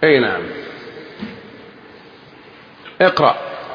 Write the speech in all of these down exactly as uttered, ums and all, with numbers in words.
أي نعم. اقرأ.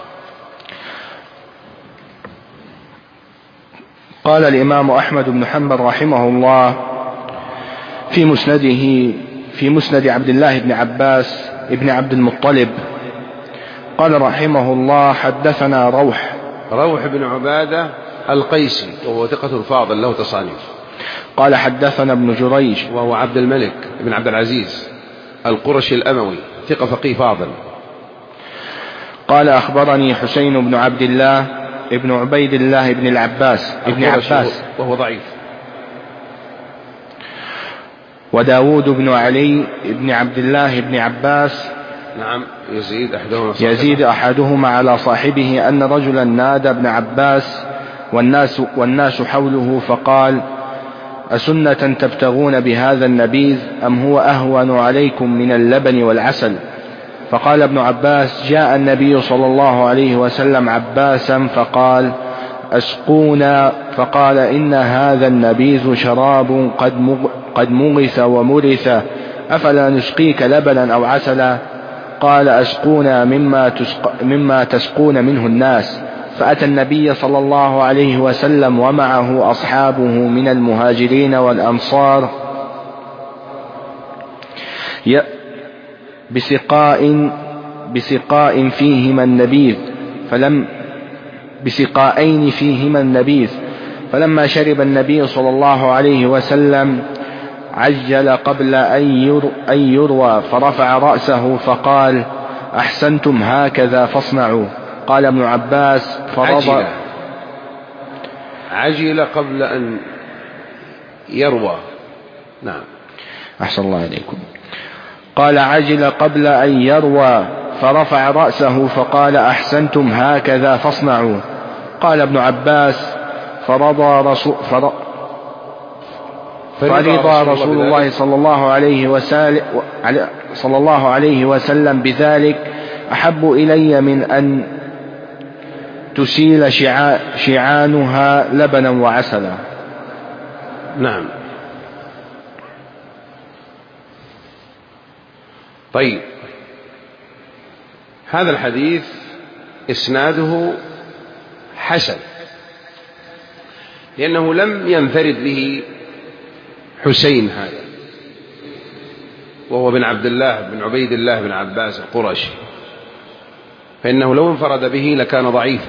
قال الإمام أحمد بن حنبل رحمه الله في مسنده في مسند عبد الله بن عباس ابن عبد المطلب قال رحمه الله: حدثنا روح روح بن عبادة القيسي وهو ثقة فاضل له تصانيف. قال حدثنا ابن جريج وهو عبد الملك بن عبد العزيز القرشي الأموي ثقة فقيه فاضل. قال أخبرني حسين بن عبد الله ابن عبيد الله بن العباس ابن عباس وهو ضعيف. وداود بن علي بن عبد الله بن عباس نعم يزيد أحدهما يزيد أحدهما على صاحبه أن رجلا نادى ابن عباس والناس, والناس حوله فقال: أسنة تبتغون بهذا النبيذ أم هو أهون عليكم من اللبن والعسل؟ فقال ابن عباس: جاء النبي صلى الله عليه وسلم عباسا فقال: أسقونا. فقال: إن هذا النبيذ شراب قد مغث ومرث، أفلا نسقيك لبنا أو عسلا؟ قال: أسقونا مما, تسق مما تسقون منه الناس. فأتى النبي صلى الله عليه وسلم ومعه أصحابه من المهاجرين والأنصار بسقاء بسقاء فيهما النبيذ فلم بسقاءين فيهما النبيذ فلما شرب النبي صلى الله عليه وسلم عجل قبل أن يروى فرفع رأسه فقال: أحسنتم هكذا فاصنعوا. قال ابن عباس: فرض عجل, عجل قبل أن يروى. نعم. أحسن الله عليكم. قال: عجل قبل أن يروى فرفع رأسه فقال: أحسنتم هكذا فاصنعوا. قال ابن عباس: فرض رسول, فرض فرض رسول الله صلى الله عليه وسلم, صلى الله عليه وسلم بذلك أحب إلي من أن تسيل شعانها لبنا وعسلا. نعم. طيب، هذا الحديث إسناده حسن لأنه لم ينفرد به حسين هذا وهو بن عبد الله بن عبيد الله بن عباس القرشي، فإنه لو انفرد به لكان ضعيفا،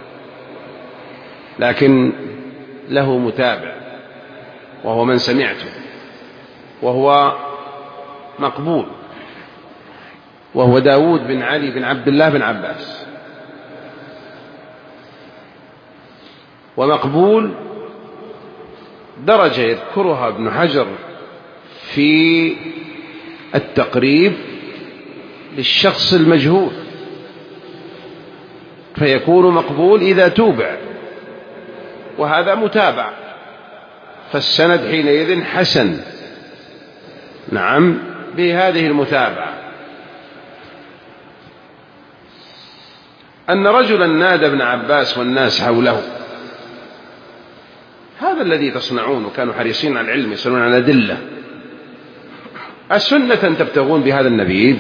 لكن له متابع وهو من سمعته وهو مقبول، وهو داود بن علي بن عبد الله بن عباس، ومقبول درجة يذكرها ابن حجر في التقريب للشخص المجهول، فيكون مقبول إذا توبع، وهذا متابع، فالسند حينئذ حسن. نعم، بهذه المتابعة. أن رجلا نادى ابن عباس والناس حوله، هذا الذي تصنعون، وكانوا حريصين على العلم يسألون عن الأدلة. أسنة تبتغون بهذا النبيذ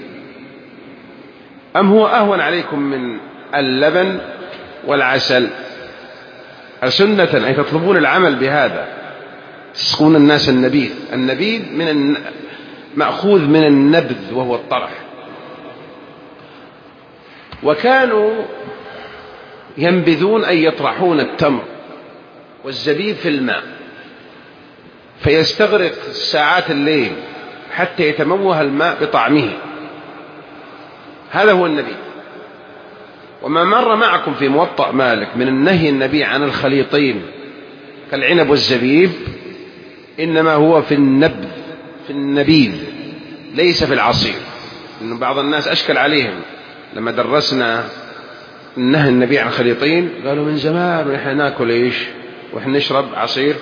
أم هو أهون عليكم من اللبن والعسل؟ أسنة أي تطلبون العمل بهذا، تسقون الناس النبيذ. النبيذ من الن... مأخوذ من النبذ وهو الطرح. وكانوا ينبذون أي يطرحون التمر والزبيب في الماء، فيستغرق ساعات الليل حتى يتموه الماء بطعمه، هذا هو النبي. وما مر معكم في موطأ مالك من النهي النبي عن الخليطين كالعنب والزبيب إنما هو في النبذ، في النبيذ، ليس في العصير. إن بعض الناس أشكل عليهم لما درسنا النهي النبي عن الخليطين، قالوا من زمان ونحن ناكل إيش ونحن نشرب عصير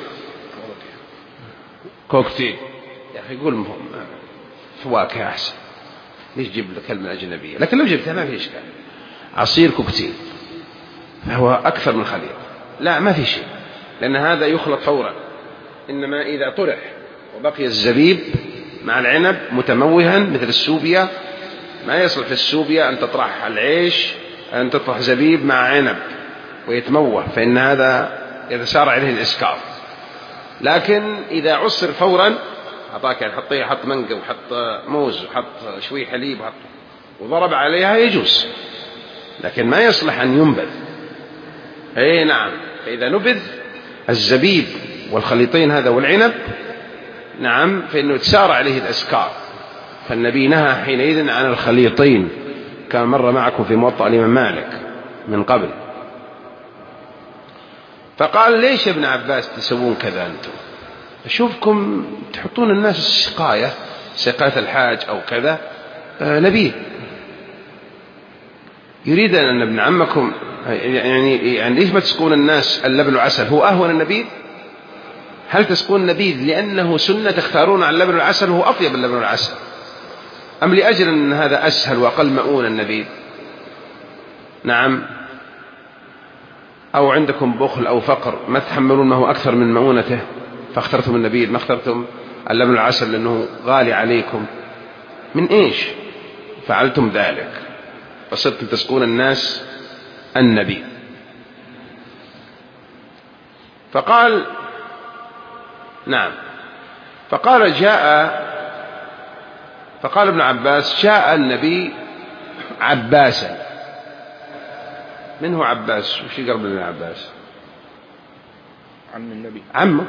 كوكتيل. يا أخي يقول فواكه أحسن، ليش جيب كلمة أجنبية؟ لكن لو جبتها ما في إشكال، عصير كوكتيل فهو أكثر من خليط. لا، ما في شيء، لأن هذا يخلط فورا، إنما إذا طرح وبقي الزبيب مع العنب متموها مثل السوبيا. ما يصلح في السوبيا أن تطرح العيش أن تطرح زبيب مع عنب ويتموه، فإن هذا إذا سار عليه الإسكار. لكن إذا عصر فورا أعطاك يعني حطيه حط مانجا وحط موز وحط شوي حليب وحط وضرب عليها يجوز، لكن ما يصلح أن ينبذ. أي نعم، فإذا نبذ الزبيب والخليطين هذا والعنب نعم فإنه تسار عليه الأسكار، فالنبي نهى حينئذ عن الخليطين، كان مر معكم في موطأ الإمام مالك من قبل. فقال ليش يا ابن عباس تسوون كذا أنتم؟ أشوفكم تحطون الناس السقاية، سقاية الحاج أو كذا آه نبيه يريد أن ابن عمكم يعني يعني ليش ما تسقون الناس اللبن والعسل؟ هو أهون النبيذ؟ هل تسقون النبيذ لأنه سنة تختارون عن اللبن والعسل وهو أطيب اللبن والعسل، أم لأجل أن هذا أسهل وأقل مؤونة النبيذ؟ نعم، أو عندكم بخل أو فقر ما تحملون ما هو أكثر من مؤونته فاخترتم النبيذ، ما اخترتم اللبن والعسل لأنه غالي عليكم. من إيش فعلتم ذلك؟ فصرتم تسقون الناس النبيذ. فقال نعم، فقال جاء فقال ابن عباس جاء النبي عباسا. من هو عباس؟ وش يقرب من عباس؟ عم النبي، عمه.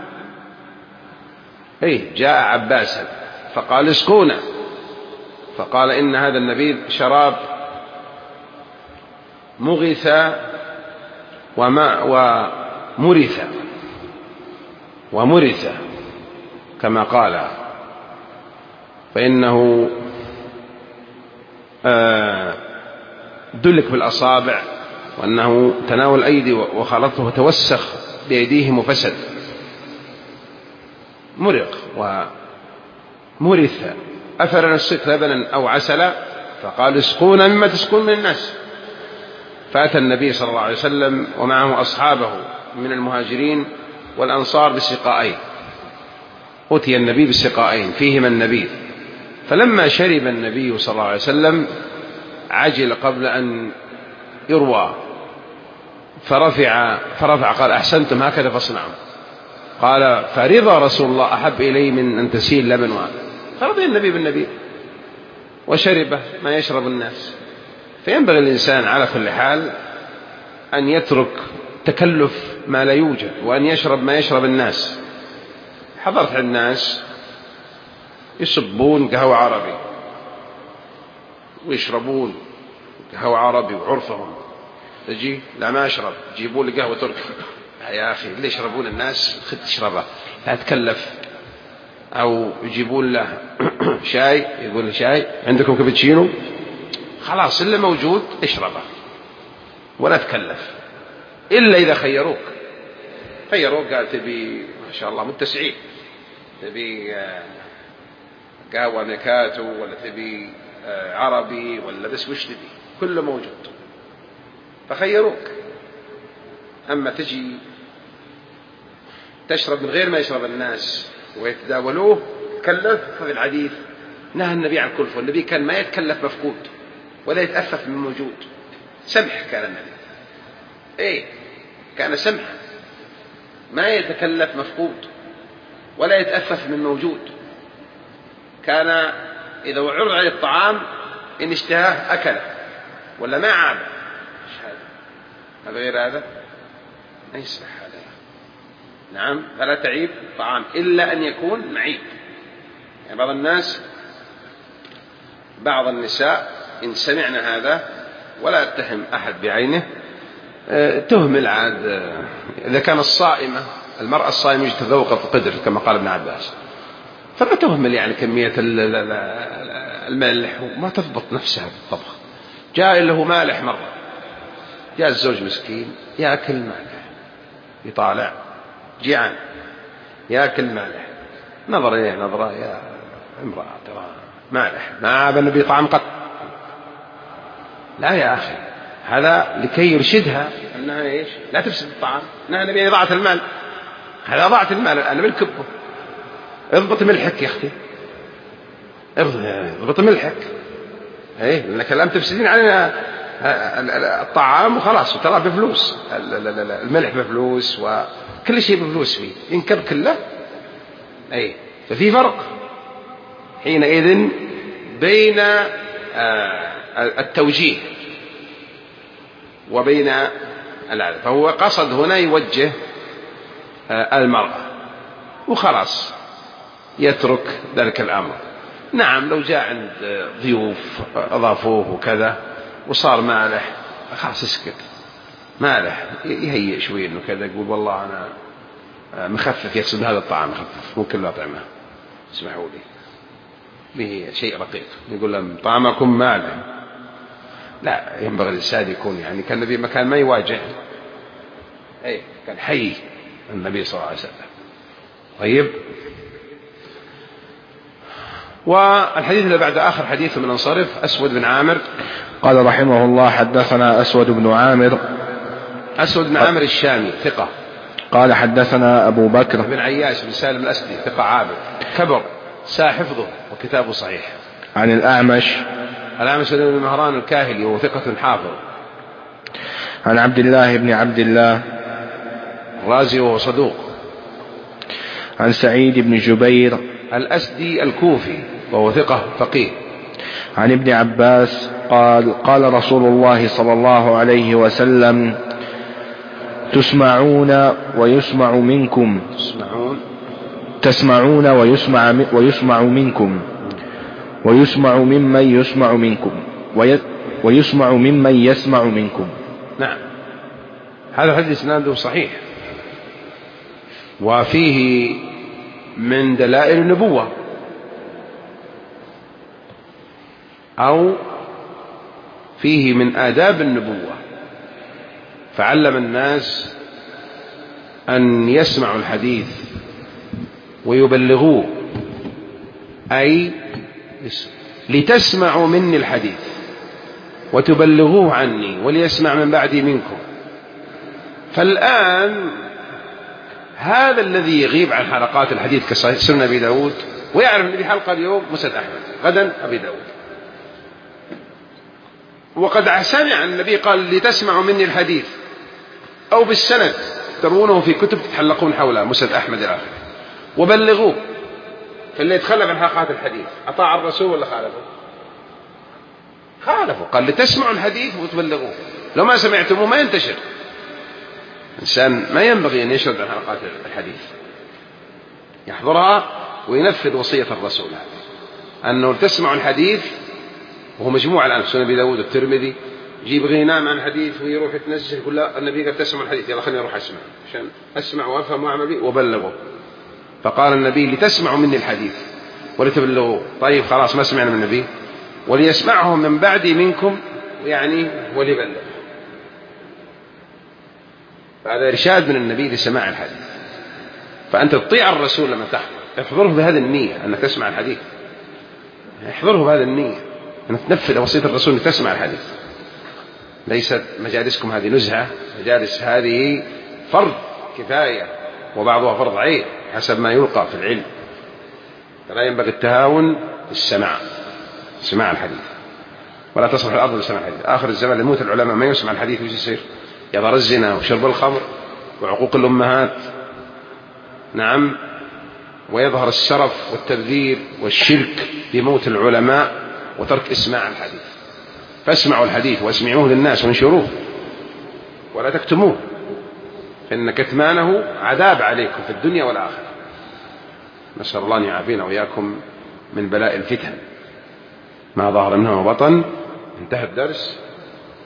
ايه جاء عباسا فقال اسقونا، فقال إن هذا النبيذ شراب مغث وما ومرث ومرث كما قال، فإنه دلك بالأصابع، وأنه تناول الأيدي وخلطه وتوسخ بأيديهم وفسد. مرق ومرث أفلا نسقك لبنا أو عسلا؟ فقال اسقونا مما تسقون من الناس. فأتى النبي صلى الله عليه وسلم ومعه أصحابه من المهاجرين والأنصار بسقائين. أتي النبي بسقائين فيهما النبيذ، فلما شرب النبي صلى الله عليه وسلم عجل قبل أن يروى فرفع فرفع قال أحسنتم هكذا فاصنعوا. قال فرضى رسول الله أحب إلي من أن تسيل لبن وهذا، فرضي النبي بالنبي وشربه ما يشرب الناس. فينبغي الإنسان على كل حال أن يترك تكلف ما لا يوجد، وأن يشرب ما يشرب الناس. حضرت الناس يصبون قهوة عربي ويشربون قهوة عربي وعرفهم، تجي لا ما أشرب جيبوا لي قهوة تركي. يا أخي اللي يشربون الناس خذ تشربه لا تكلف. أو يجيبون له شاي، يقول له شاي عندكم كابتشينو، خلاص اللي موجود اشربه ولا تكلف، إلا إذا خيروك خيروك قال تبي ما شاء الله متسعين، تبي قهوة ميكاتو ولا تبي عربي ولا بس وش تبي، كله موجود فخيروك. أما تجي تشرب من غير ما يشرب الناس ويتداولوه تكلف، ففي الحديث نهى النبي عن الكلفة. والنبي كان ما يتكلف مفقود ولا يتأفف من موجود، سمح كان النبي، ايه كان سمح ما يتكلف مفقود ولا يتأفف من موجود. كان إذا عرض عليه الطعام إن اشتهاه أكله ولا ما عاب. هذا غير هذا ما يصلح هذا. نعم، فلا تعيب الطعام إلا أن يكون معيب. يعني بعض الناس بعض النساء إن سمعنا هذا ولا أتهم أحد بعينه تهمل عاد. إذا كان الصائمة المرأة الصائمة يجب تذوق القدر كما قال ابن عباس، فما تهمل يعني كمية الملح وما تضبط نفسها بالطبخ. جاء له مالح مرة، جاء الزوج مسكين يأكل مالح، يطالع جيعان يأكل مالح، نظر إليه نظرة يا امرأة ترى مالح ما عاب النبي طعام قط. لا يا أخي، هذا لكي يرشدها أنها إيش لا تفسد الطعام، أنها نبي إضاعة المال. هذا ضاعت المال الآن بالكبه، اضبط ملحك يا أختي اضبط ملحك، ايه لأنك الآن تفسدين علينا الطعام وخلاص، وترى بفلوس، الملح بفلوس وكل شيء بفلوس فيه، ينكر كله. ايه ففي فرق حينئذ بين التوجيه وبين العدل. فهو قصد هنا يوجه المرأة وخلاص يترك ذلك الأمر. نعم لو جاء عند ضيوف أضافوه وكذا وصار مالح خلاص اسكت، مالح يهيئ شوي إنه كذا، يقول والله أنا مخفف، يقصد هذا الطعام مخفف مو كل الأطعمة، اسمحوا لي به شيء رقيق، يقول لهم طعامكم مالح. لا، ينبغي الإنسان يكون يعني كان النبي مكان ما يواجه، أي كان حي النبي صلى الله عليه وسلم. طيب، والحديث اللي بعد آخر حديث من انصرف أسود بن عامر قال رحمه الله حدثنا أسود بن عامر. أسود بن عامر الشامي ثقة. قال حدثنا أبو بكر بن عياش بن سالم الأسدي ثقة عابد كبر ساء حفظه وكتابه صحيح. عن الأعمش الأعمش بن مهران الكاهلي وهو ثقة حافظ. عن عبد الله بن عبد الله الرازي وهو صدوق. عن سعيد بن جبير الأسدي الكوفي وهو ثقة فقيه. عن ابن عباس قال قال رسول الله صلى الله عليه وسلم تسمعون ويسمع منكم تسمعون تسمعون ويسمع ويسمع منكم ويسمع ممن يسمع منكم ويسمع ممن يسمع منكم. نعم، هذا الحديث إسناده صحيح وفيه من دلائل النبوة أو فيه من آداب النبوة، فعلم الناس أن يسمعوا الحديث ويبلغوه، أي لتسمعوا مني الحديث وتبلغوه عني وليسمع من بعدي منكم. فالآن هذا الذي يغيب عن حلقات الحديث كسنن أبي داود ويعرف أن في حلقة اليوم مسند أحمد غدا أبي داود، وقد سمع النبي قال لتسمعوا مني الحديث أو بالسند ترونه في كتب تتحلقون حولها مسند أحمد إلى آخره، وبلغوه. فاللي يتخلف عن حلقات الحديث أطاع الرسول ولا خالفه؟ خالفه. قال لتسمعوا الحديث وتبلغوه، لو ما سمعتموه ما ينتشر. إنسان ما ينبغي أن يشرد عن حلقات الحديث، يحضرها وينفذ وصية الرسول هذا أنه تسمع الحديث، وهو مجموع الآن سنن أبي داود الترمذي، يجيب غينام عن حديث ويروح يتنزل يقول لا النبي قال تسمع الحديث، يلا خليني أروح أسمع عشان أسمع وأفهم وأعمل به وبلغه. فقال النبي لتسمعوا مني الحديث ولتبلغوه. طيب خلاص ما سمعنا من النبي، وليسمعه من بعدي منكم، يعني وليبلغ. هذا إرشاد من النبي لسماع الحديث. فأنت تطيع الرسول لما تحضر، احضره بهذه النية أنك تسمع الحديث، احضره بهذه النية أنك تنفذ وصية الرسول أنك تسمع الحديث. ليست مجالسكم هذه نزهة، مجالس هذه فرض كفاية وبعضها فرض عين حسب ما يلقى في العلم. فلا ينبغي التهاون في السماع، سماع الحديث، ولا تصلح الأرض لسماع الحديث. آخر الزمان يموت العلماء ما يسمع الحديث وش يصير؟ يظهر الزنا وشرب الخمر وعقوق الأمهات، نعم، ويظهر السرف والتبذير والشرك بموت العلماء وترك إسماع الحديث. فاسمعوا الحديث واسمعوه للناس وانشروه ولا تكتموه، فإن كتمانه عذاب عليكم في الدنيا والآخرة. نسأل الله أن يعافينا وإياكم من بلاء الفتن ما ظهر منها وبطن. انتهى الدرس.